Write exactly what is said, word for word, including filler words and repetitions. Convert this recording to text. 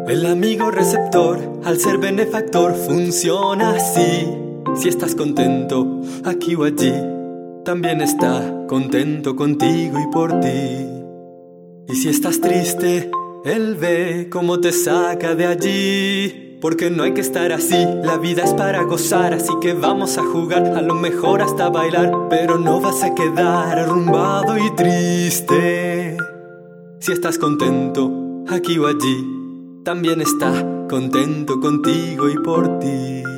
El amigo receptor, al ser benefactor, funciona así. Si estás contento, aquí o allí, también está contento contigo y por ti. Y si estás triste, él ve cómo te saca de allí. Porque no hay que estar así, la vida es para gozar. Así que vamos a jugar, a lo mejor hasta bailar. Pero no vas a quedar arrumbado y triste. Si estás contento, aquí o allí, también está contento contigo y por ti.